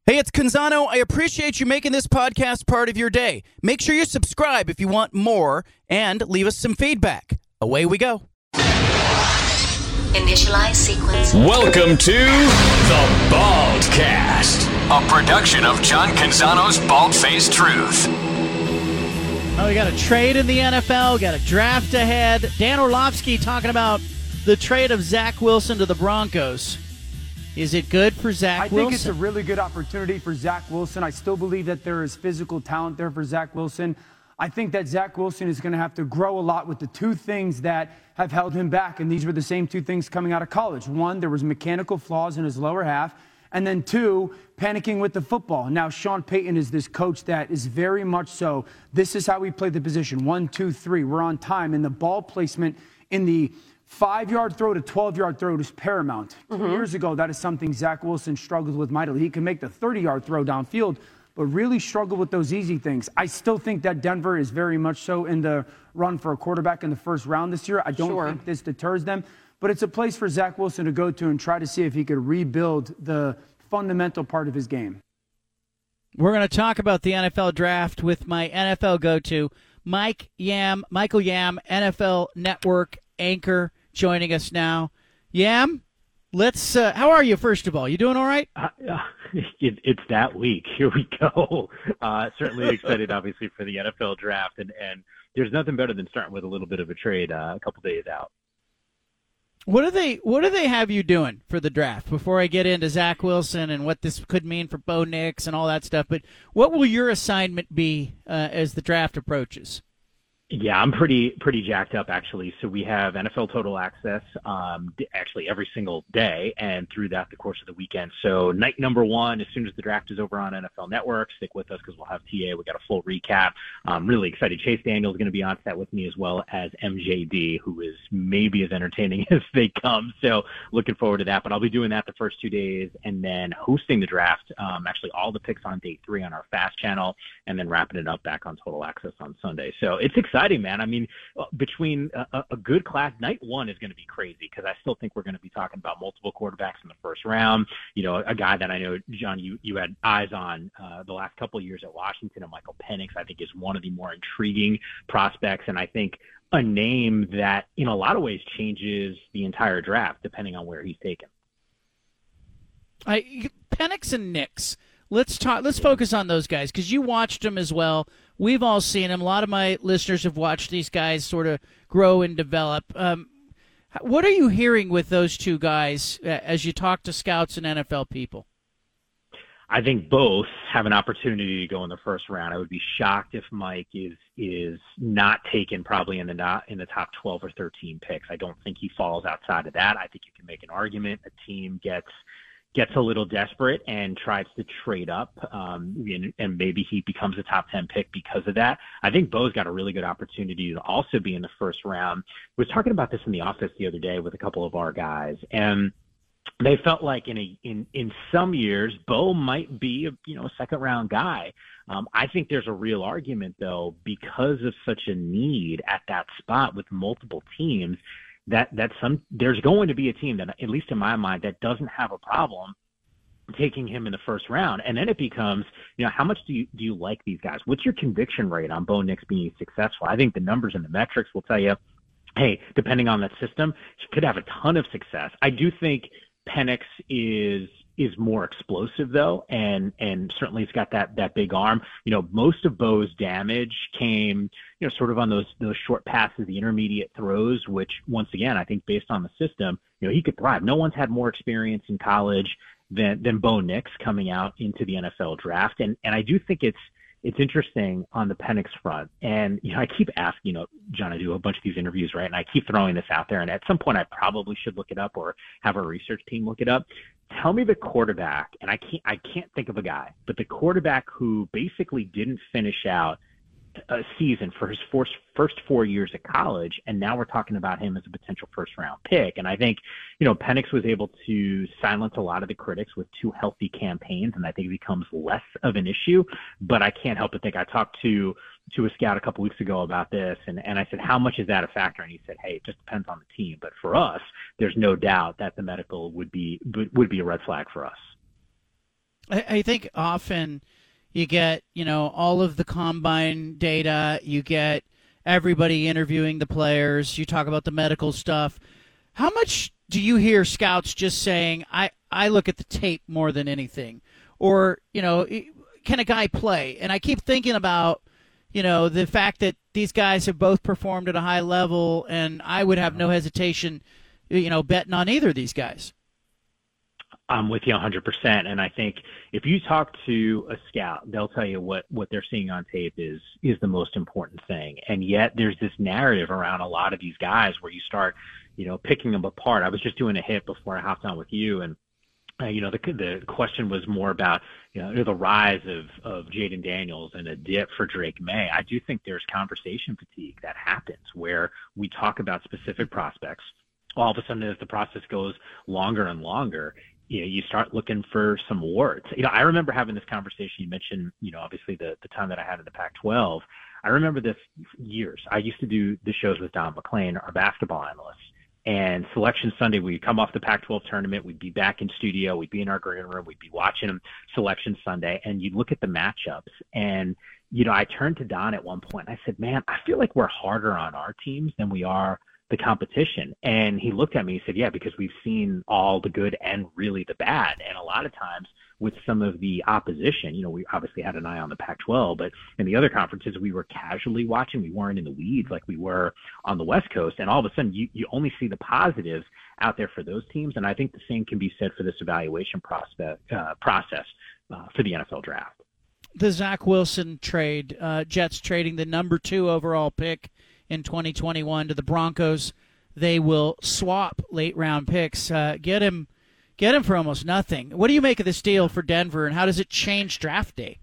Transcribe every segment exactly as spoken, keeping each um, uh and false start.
Hey, it's Canzano. I appreciate you making this podcast part of your day. Make sure you subscribe if you want more and leave us some feedback. Away we go. Initialize sequence. Welcome to The Baldcast, a production of John Canzano's Bald-Faced Truth. Oh, we got a trade in the N F L, we got a draft ahead. Dan Orlovsky talking about the trade of Zach Wilson to the Broncos. Is it good for Zach I Wilson? think it's a really good opportunity for Zach Wilson. I still believe that there is physical talent there for Zach Wilson. I think that Zach Wilson is going to have to grow a lot with the two things that have held him back, and these were the same two things coming out of college. One, there was mechanical flaws in his lower half, and then two, panicking with the football. Now, Sean Payton is this coach that is very much so, this is how we play the position. One, two, three, we're on time, and the ball placement in the five-yard throw to twelve-yard throw is paramount. Mm-hmm. Two years ago, that is something Zach Wilson struggled with mightily. He can make the thirty-yard throw downfield, but really struggled with those easy things. I still think that Denver is very much so in the run for a quarterback in the first round this year. I don't sure. think this deters them, but it's a place for Zach Wilson to go to and try to see if he could rebuild the fundamental part of his game. We're going to talk about the N F L draft with my N F L go-to, Mike Yam, Michael Yam, N F L Network anchor, joining us now. Yam, let's. Uh, how are you? First of all, you doing all right? Uh, uh, it, it's that week. Here we go. Uh, certainly excited, obviously, for the N F L draft, and and there's nothing better than starting with a little bit of a trade uh, a couple days out. What do they What do they have you doing for the draft? Before I get into Zach Wilson and what this could mean for Bo Nix and all that stuff, but what will your assignment be uh, as the draft approaches? Yeah, I'm pretty pretty jacked up, actually. So we have N F L Total Access um, actually every single day and through that the course of the weekend. So night number one, as soon as the draft is over on N F L Network, stick with us because we'll have T A. We got a full recap. I'm really excited. Chase Daniel is going to be on set with me as well as M J D, who is maybe as entertaining as they come. So looking forward to that. But I'll be doing that the first two days and then hosting the draft, um, actually all the picks on day three on our Fast channel and then wrapping it up back on Total Access on Sunday. So it's exciting. Exciting, man. I mean, between a, a good class, night one is going to be crazy because I still think we're going to be talking about multiple quarterbacks in the first round. You know, a guy that I know, John, you, you had eyes on uh, the last couple of years at Washington, and Michael Penix, I think, is one of the more intriguing prospects. And I think a name that, in a lot of ways, changes the entire draft depending on where he's taken. I, Penix and Nix. Let's talk. Let's focus on those guys because you watched them as well. We've all seen them. A lot of my listeners have watched these guys sort of grow and develop. Um, what are you hearing with those two guys uh, as you talk to scouts and N F L people? I think both have an opportunity to go in the first round. I would be shocked if Mike is is not taken probably in the not in the top twelve or thirteen picks. I don't think he falls outside of that. I think you can make an argument a team gets. gets a little desperate and tries to trade up, um, and, and maybe he becomes a top ten pick because of that. I think Bo's got a really good opportunity to also be in the first round. We was talking about this in the office the other day with a couple of our guys, and they felt like in a in in some years Bo might be a you know a second round guy. Um, I think there's a real argument though because of such a need at that spot with multiple teams. That that some there's going to be a team that, at least in my mind, that doesn't have a problem taking him in the first round. And then it becomes, you know, how much do you do you like these guys? What's your conviction rate on Bo Nix being successful? I think the numbers and the metrics will tell you, hey, depending on that system, he could have a ton of success. I do think Penix is is more explosive though, and and certainly he's got that that big arm. You know, most of Bo's damage came, you know, sort of on those those short passes, the intermediate throws, which once again, I think based on the system, you know, he could thrive. No one's had more experience in college than than Bo Nix coming out into the N F L draft, and and I do think it's it's interesting on the Penix front. And, you know, I keep asking, you know, John, I do a bunch of these interviews, right? And I keep throwing this out there. And at some point I probably should look it up or have our research team look it up. Tell me the quarterback, and I can't, I can't think of a guy, but the quarterback who basically didn't finish out a season for his first, first four years at college, and now we're talking about him as a potential first-round pick. And I think, you know, Penix was able to silence a lot of the critics with two healthy campaigns, and I think it becomes less of an issue. But I can't help but think I talked to to a scout a couple weeks ago about this, and, and I said, how much is that a factor? And he said, hey, it just depends on the team. But for us, there's no doubt that the medical would be would be a red flag for us. I, I think often you get, you know, all of the combine data, you get everybody interviewing the players, you talk about the medical stuff. How much do you hear scouts just saying, I, I look at the tape more than anything? Or, you know, can a guy play? And I keep thinking about, you know, the fact that these guys have both performed at a high level, and I would have no hesitation, you know, betting on either of these guys. I'm with you one hundred percent. And I think if you talk to a scout, they'll tell you what, what they're seeing on tape is, is the most important thing. And yet there's this narrative around a lot of these guys where you start, you know, picking them apart. I was just doing a hit before I hopped on with you, and Uh, you know, the the question was more about, you know, the rise of, of Jaden Daniels and a dip for Drake May. I do think there's conversation fatigue that happens where we talk about specific prospects. All of a sudden, as the process goes longer and longer, you know, you start looking for some warts. You know, I remember having this conversation. You mentioned, you know, obviously the, the time that I had in the Pac twelve. I remember this years. I used to do the shows with Don McClain, our basketball analyst. And Selection Sunday, we'd come off the Pac twelve tournament. We'd be back in studio. We'd be in our green room. We'd be watching them Selection Sunday. And you'd look at the matchups. And, you know, I turned to Don at one point. And I said, man, I feel like we're harder on our teams than we are the competition. And he looked at me and said, yeah, because we've seen all the good and really the bad. And a lot of times with some of the opposition, you know, we obviously had an eye on the Pac twelve, but in the other conferences, we were casually watching. We weren't in the weeds like we were on the West Coast. And all of a sudden, you, you only see the positives out there for those teams. And I think the same can be said for this evaluation prospect, uh, process uh, for the N F L draft. The Zach Wilson trade, uh, Jets trading the number two overall pick in twenty twenty-one to the Broncos. They will swap late round picks, uh, get him get him for almost nothing. What do you make of this deal for Denver, and how does it change draft day?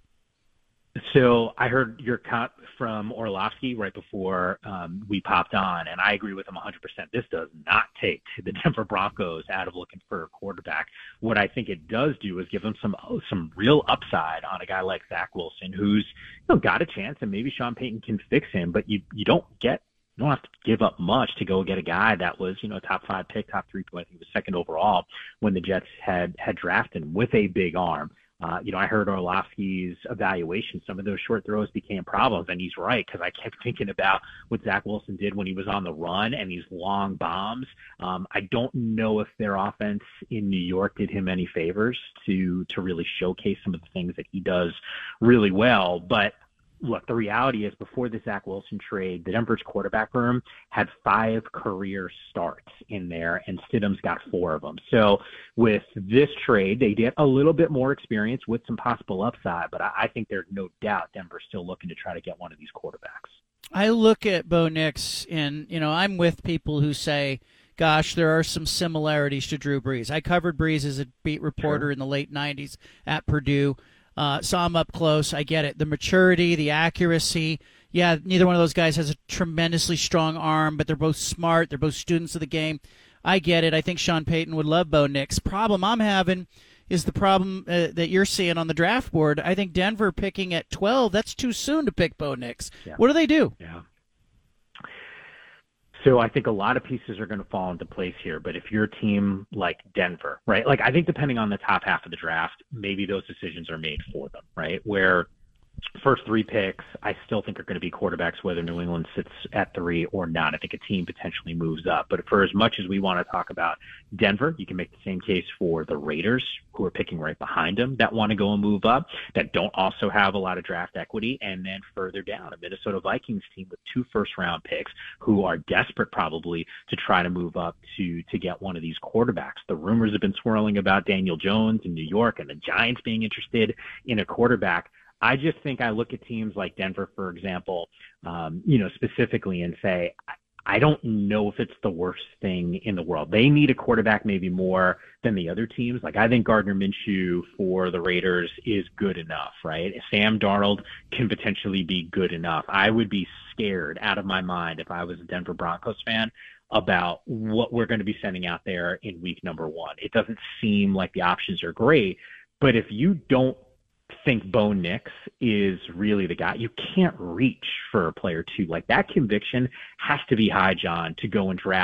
So I heard your cut from Orlovsky right before um, we popped on, and I agree with him one hundred percent. This does not take the Denver Broncos out of looking for a quarterback. What I think it does do is give them some some real upside on a guy like Zach Wilson, who's, you know, got a chance, and maybe Sean Payton can fix him, but you you don't get you don't have to give up much to go get a guy that was, you know, a top five pick, top three, I think he was second overall when the Jets had had drafted him with a big arm. Uh, you know, I heard Orlovsky's evaluation. Some of those short throws became problems, and he's right, because I kept thinking about what Zach Wilson did when he was on the run and these long bombs. Um, I don't know if their offense in New York did him any favors to to really showcase some of the things that he does really well. But look, the reality is before the Zach Wilson trade, the Denver's quarterback room had five career starts in there, and Stidham's got four of them. So with this trade, they get a little bit more experience with some possible upside, but I, I think there's no doubt Denver's still looking to try to get one of these quarterbacks. I look at Bo Nix, and, you know, I'm with people who say, gosh, there are some similarities to Drew Brees. I covered Brees as a beat reporter sure. in the late nineties at Purdue. Uh, saw him up close. I get it. The maturity, the accuracy. Yeah, neither one of those guys has a tremendously strong arm, but they're both smart. They're both students of the game. I get it. I think Sean Payton would love Bo Nix. Problem I'm having is the problem uh, that you're seeing on the draft board. I think Denver picking at twelve, that's too soon to pick Bo Nix. Yeah. What do they do? Yeah. So I think a lot of pieces are going to fall into place here. But if you're a team like Denver, right, like I think depending on the top half of the draft, maybe those decisions are made for them, right, where first three picks I still think are going to be quarterbacks, whether New England sits at three or not. I think a team potentially moves up. But for as much as we want to talk about Denver, you can make the same case for the Raiders, who are picking right behind them, that want to go and move up, that don't also have a lot of draft equity. And then further down, a Minnesota Vikings team with two first-round picks who are desperate probably to try to move up to to get one of these quarterbacks. The rumors have been swirling about Daniel Jones in New York and the Giants being interested in a quarterback. I just think I look at teams like Denver, for example, um, you know, specifically and say, I don't know if it's the worst thing in the world. They need a quarterback maybe more than the other teams. Like I think Gardner Minshew for the Raiders is good enough, right? Sam Darnold can potentially be good enough. I would be scared out of my mind if I was a Denver Broncos fan about what we're going to be sending out there in week number one. It doesn't seem like the options are great, but if you don't think Bo Nix is really the guy, you can't reach for a player two. Like that conviction has to be high, John, to go and draft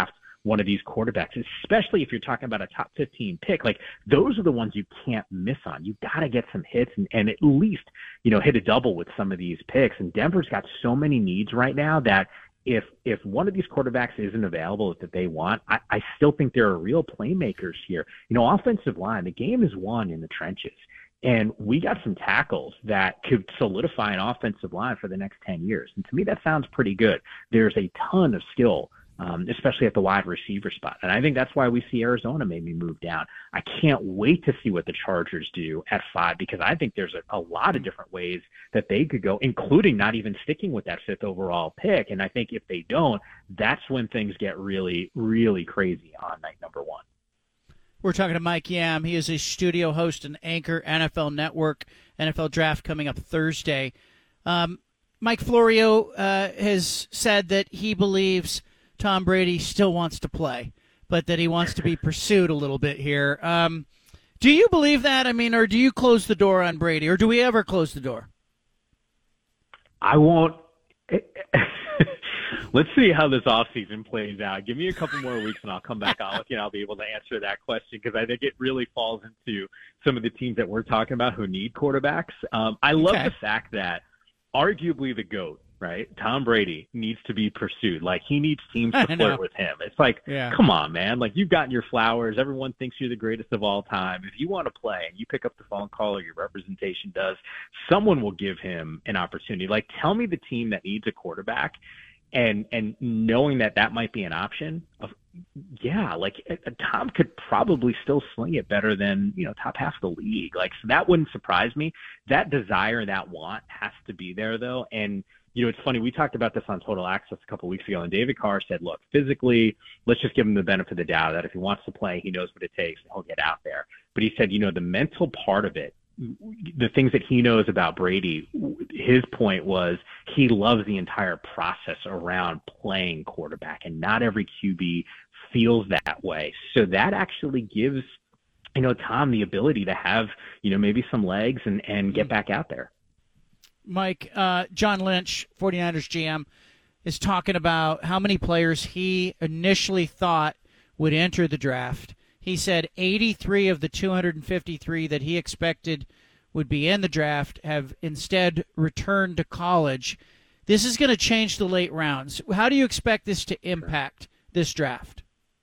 one of these quarterbacks, especially if you're talking about a top fifteen pick. Like, those are the ones you can't miss on. You got to get some hits and, and at least, you know, hit a double with some of these picks. And Denver's got so many needs right now that if if one of these quarterbacks isn't available that they want, I, I still think there are real playmakers here. You know, offensive line, the game is won in the trenches. And we got some tackles that could solidify an offensive line for the next ten years. And to me, that sounds pretty good. There's a ton of skill, um, especially at the wide receiver spot. And I think that's why we see Arizona maybe move down. I can't wait to see what the Chargers do at five, because I think there's a, a lot of different ways that they could go, including not even sticking with that fifth overall pick. And I think if they don't, that's when things get really, really crazy on night number one. We're talking to Mike Yam. He is a studio host and anchor, N F L Network, N F L Draft coming up Thursday. Um, Mike Florio uh, has said that he believes Tom Brady still wants to play, but that he wants to be pursued a little bit here. Um, do you believe that? I mean, or do you close the door on Brady, or do we ever close the door? I won't. Let's see how this offseason plays out. Give me a couple more weeks, and I'll come back on with you, and I'll be able to answer that question, because I think it really falls into some of the teams that we're talking about who need quarterbacks. Um, I love okay. the fact that arguably the GOAT, right, Tom Brady, needs to be pursued. Like, he needs teams to flirt with him. It's like, yeah. come on, man. Like, you've gotten your flowers. Everyone thinks you're the greatest of all time. If you want to play and you pick up the phone call or your representation does, someone will give him an opportunity. Like, tell me the team that needs a quarterback, and and knowing that that might be an option, of, yeah, like uh, Tom could probably still sling it better than, you know, top half of the league. Like, so that wouldn't surprise me. That desire, that want has to be there, though. And, you know, it's funny, we talked about this on Total Access a couple of weeks ago, and David Carr said, look, physically, let's just give him the benefit of the doubt that if he wants to play, he knows what it takes, and he'll get out there. But he said, you know, the mental part of it, the things that he knows about Brady, his point was he loves the entire process around playing quarterback, and not every Q B feels that way. So that actually gives, you know, Tom the ability to have, you know, maybe some legs and, and get back out there. Mike, uh, John Lynch, 49ers G M, is talking about how many players he initially thought would enter the draft. He said eighty-three of the two hundred fifty-three that he expected would be in the draft have instead returned to college. This is going to change the late rounds. How do you expect this to impact this draft?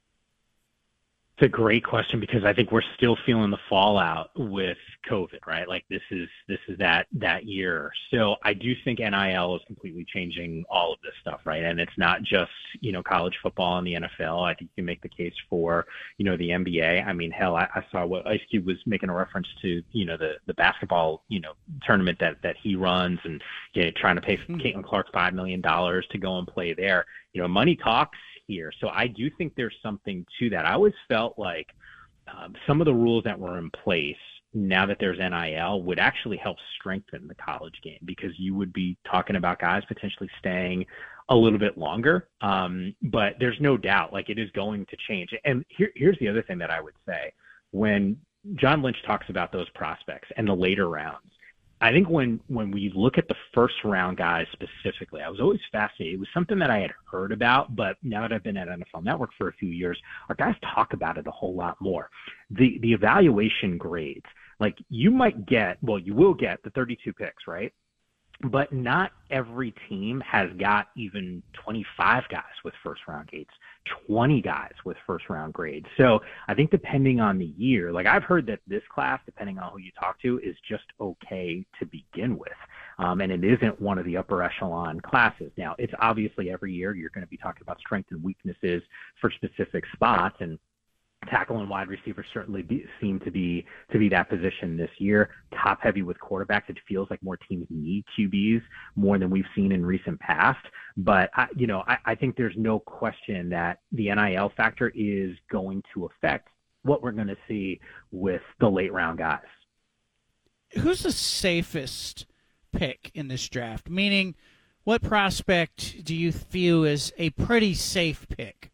It's a great question, because I think we're still feeling the fallout with COVID, right? Like, this is this is that that year. So I do think N I L is completely changing all of this stuff, right? And it's not just, you know, college football and the N F L. I think you can make the case for, you know, the N B A. I mean, hell, I, I saw what Ice Cube was making a reference to, you know, the the basketball, you know, tournament that that he runs, and, you know, trying to pay mm-hmm. Caitlin Clark five million dollars to go and play there. You know, money talks here. So I do think there's something to that. I always felt like um, some of the rules that were in place, now that there's N I L, would actually help strengthen the college game, because you would be talking about guys potentially staying a little bit longer. Um, but there's no doubt, like, it is going to change. And here, here's the other thing that I would say. When John Lynch talks about those prospects and the later rounds, I think when, when we look at the first round guys specifically, I was always fascinated. It was something that I had heard about, but now that I've been at N F L Network for a few years, our guys talk about it a whole lot more. The the evaluation grades, like, you might get, well, you will get the thirty-two picks, right? But not every team has got even twenty-five guys with first-round grades, twenty guys with first-round grades. So I think depending on the year, like, I've heard that this class, depending on who you talk to, is just okay to begin with. Um, and it isn't one of the upper echelon classes. Now, it's obviously every year you're going to be talking about strengths and weaknesses for specific spots, and tackle and wide receivers certainly be, seem to be to be that position this year. Top heavy with quarterbacks. It feels like more teams need Q Bs more than we've seen in recent past. But I, you know, I, I think there's no question that the N I L factor is going to affect what we're going to see with the late round guys. Who's the safest pick in this draft? Meaning, what prospect do you view as a pretty safe pick?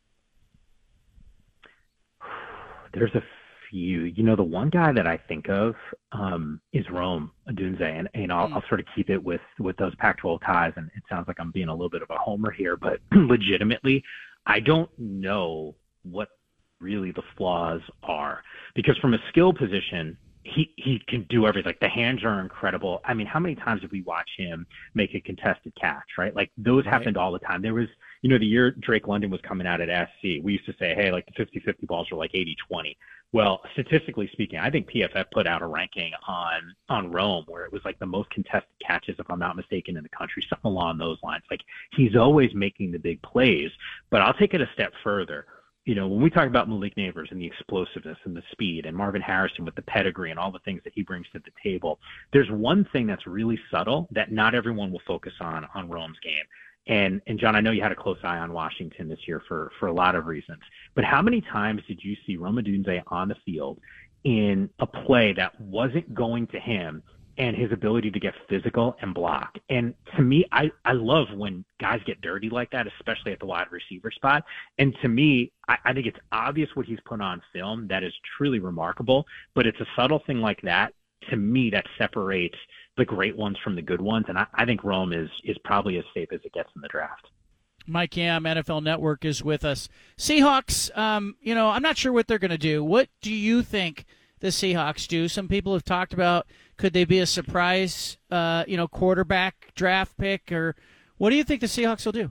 There's a few. You know, the one guy that I think of um, is Rome Odunze, and, and I'll, mm. I'll sort of keep it with, with those Pac twelve ties, and it sounds like I'm being a little bit of a homer here, but legitimately, I don't know what really the flaws are, because from a skill position, he he can do everything. Like, the hands are incredible. I mean, how many times did we watch him make a contested catch, right? Like, those right. happened all the time. There was, you know, the year Drake London was coming out at S C, we used to say, hey, like the fifty-fifty balls are like eighty twenty. Well, statistically speaking, I think P F F put out a ranking on on Rome where it was like the most contested catches, if I'm not mistaken, in the country, something along those lines. Like, he's always making the big plays. But I'll take it a step further. You know, when we talk about Malik Neighbors and the explosiveness and the speed, and Marvin Harrison with the pedigree and all the things that he brings to the table, there's one thing that's really subtle that not everyone will focus on on Rome's game. And, and John, I know you had a close eye on Washington this year for, for a lot of reasons, but how many times did you see Rome Odunze on the field in a play that wasn't going to him and his ability to get physical and block? And to me, I, I love when guys get dirty like that, especially at the wide receiver spot. And to me, I, I think it's obvious what he's put on film that is truly remarkable, but it's a subtle thing like that, to me, that separates the great ones from the good ones. And I, I think Rome is is probably as safe as it gets in the draft. Mike Yam, N F L Network, is with us. Seahawks, um, you know, I'm not sure what they're going to do. What do you think the Seahawks do? Some people have talked about, could they be a surprise, uh, you know, quarterback draft pick, or what do you think the Seahawks will do?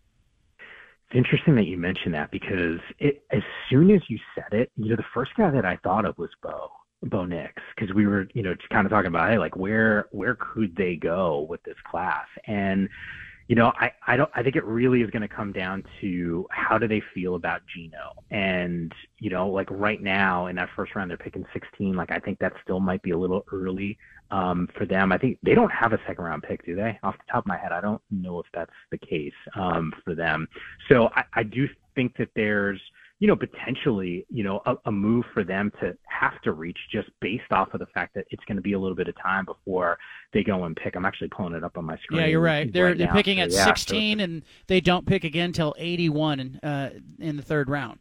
It's interesting that you mentioned that, because it, as soon as you said it, you know, the first guy that I thought of was Bo. Bo Nix, because we were, you know, kind of talking about, hey, like, where where could they go with this class? And, you know, I, I don't I think it really is going to come down to how do they feel about Geno. And, you know, like right now in that first round, they're picking sixteen. Like, I think that still might be a little early um, for them. I think they don't have a second round pick, do they? Off the top of my head, I don't know if that's the case um, for them. So I, I do think that there's, you know, potentially, you know, a, a move for them to have to reach, just based off of the fact that it's going to be a little bit of time before they go and pick. I'm actually pulling it up on my screen. Yeah, you're right. They're right they're now. picking so, at yeah, sixteen, so and they don't pick again until eighty-one in, uh, in the third round.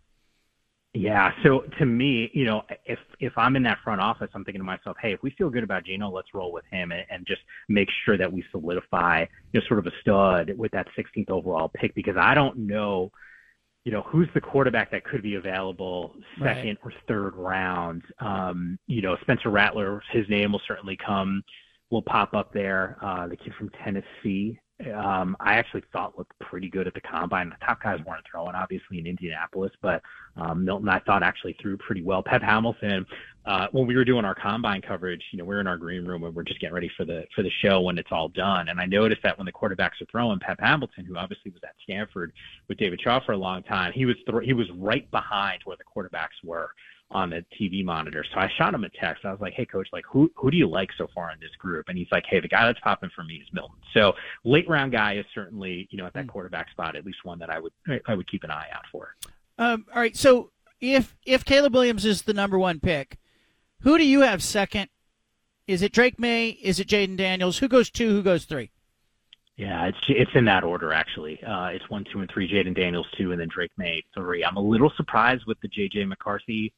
Yeah. So to me, you know, if if I'm in that front office, I'm thinking to myself, hey, if we feel good about Geno, let's roll with him and, and just make sure that we solidify, you know, sort of a stud with that sixteenth overall pick, because I don't know, you know, who's the quarterback that could be available second right. or third round. Um, you know, Spencer Rattler, his name will certainly come, will pop up there. Uh, the kid from Tennessee, um, I actually thought looked pretty good at the combine. The top guys weren't throwing, obviously, in Indianapolis, but um, Milton, I thought, actually threw pretty well. Pep Hamilton, uh, when we were doing our combine coverage, you know, we're in our green room and we're just getting ready for the for the show when it's all done. And I noticed that when the quarterbacks are throwing, Pep Hamilton, who obviously was at Stanford with David Shaw for a long time, he was th- he was right behind where the quarterbacks were on the T V monitor. So I shot him a text. I was like, hey, coach, like, who who do you like so far in this group? And he's like, hey, the guy that's popping for me is Milton. So late round guy is certainly, you know, at that quarterback spot, at least one that I would I would keep an eye out for. Um, all right. So if if Caleb Williams is the number one pick, who do you have second? Is it Drake May? Is it Jaden Daniels? Who goes two? Who goes three? Yeah, it's it's in that order, actually. Uh, it's one, two, and three. Jaden Daniels, two, and then Drake May, three. I'm a little surprised with the J J McCarthy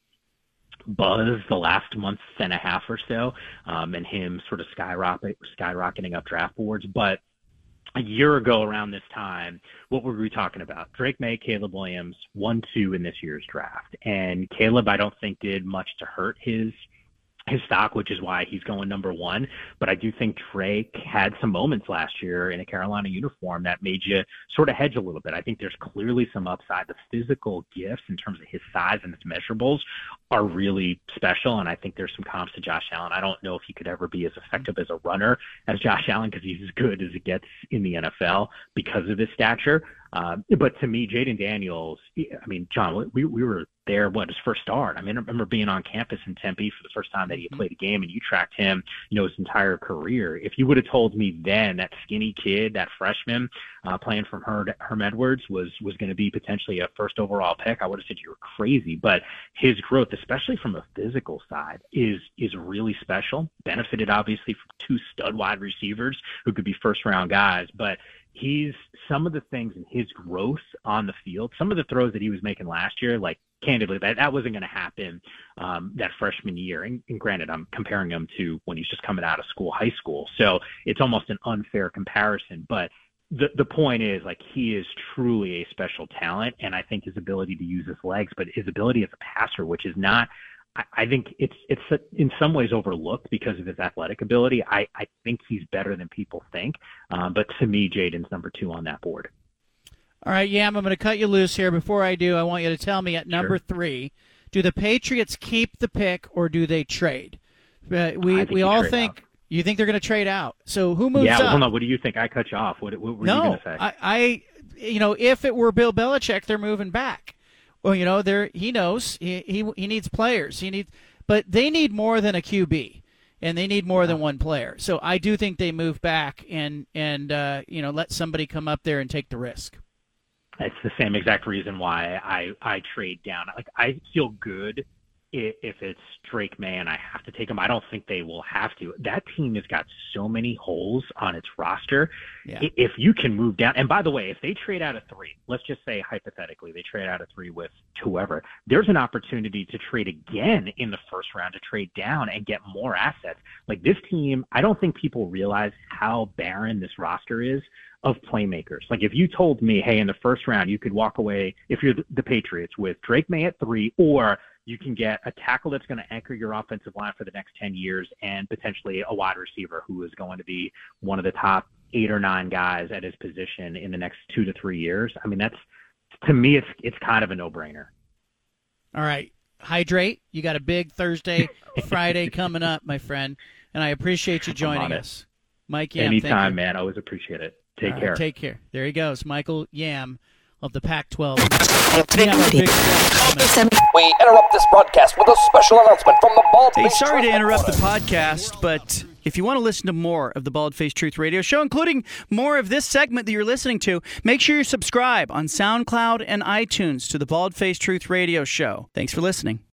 buzz the last month and a half or so, um, and him sort of skyrocket, skyrocketing up draft boards. But a year ago around this time, what were we talking about? Drake May, Caleb Williams, one, two in this year's draft. And Caleb, I don't think, did much to hurt his his stock, which is why he's going number one. But I do think Drake had some moments last year in a Carolina uniform that made you sort of hedge a little bit. I think there's clearly some upside. The physical gifts in terms of his size and his measurables are really special, and I think there's some comps to Josh Allen. I don't know if he could ever be as effective as a runner as Josh Allen, because he's as good as it gets in the N F L because of his stature. Uh, but to me, Jaden Daniels, I mean, John, we we were there, what, his first start. I mean, I remember being on campus in Tempe for the first time that he played a game, and you tracked him, you know, his entire career. If you would have told me then that skinny kid, that freshman uh, playing from Herm, Herm Edwards was was going to be potentially a first overall pick, I would have said you were crazy. But his growth, especially from a physical side, is is really special. Benefited, obviously, from two stud wide receivers who could be first-round guys, but he's some of the things in his growth on the field, some of the throws that he was making last year, like, candidly, that, that wasn't going to happen um, that freshman year. And, and granted, I'm comparing him to when he's just coming out of school, high school. So it's almost an unfair comparison. But the the point is, like, he is truly a special talent, and I think his ability to use his legs, but his ability as a passer, which is not, I, I think it's it's in some ways overlooked because of his athletic ability. I, I think he's better than people think, um, but to me, Jaden's number two on that board. All right, Yam, I'm going to cut you loose here. Before I do, I want you to tell me at number sure. three, do the Patriots keep the pick or do they trade? Uh, we think we all think out. You think they're going to trade out. So who moves yeah, up? Yeah, hold on. What do you think? I cut you off. What, what were no, you going to say? I, I, you know, if it were Bill Belichick, they're moving back. Well, you know, they're he knows he he he needs players. He needs, but they need more than a Q B, and they need more than one player. So I do think they move back and and uh, you know, let somebody come up there and take the risk. It's the same exact reason why I, I trade down. Like, I feel good if it's Drake May and I have to take him. I don't think they will have to. That team has got so many holes on its roster. Yeah. If you can move down, and by the way, if they trade out of three, let's just say hypothetically they trade out of three with whoever, there's an opportunity to trade again in the first round to trade down and get more assets. Like, this team, I don't think people realize how barren this roster is of playmakers. Like, if you told me, hey, in the first round you could walk away, if you're the Patriots, with Drake May at three, or you can get a tackle that's going to anchor your offensive line for the next ten years and potentially a wide receiver who is going to be one of the top eight or nine guys at his position in the next two to three years. I mean, that's, to me, it's it's kind of a no-brainer. All right. Hydrate. You got a big Thursday, Friday coming up, my friend, and I appreciate you joining us. Mike Yam, anytime, man. Always appreciate it. Take All care. Right, take care. There he goes, Michael Yam of the Pac twelve. We interrupt this broadcast with a special announcement from the Bald Hey, Face sorry to Truth interrupt the Headquarters. podcast, but if you want to listen to more of the Bald Face Truth Radio Show, including more of this segment that you're listening to, make sure you subscribe on SoundCloud and iTunes to the Bald Face Truth Radio Show. Thanks for listening.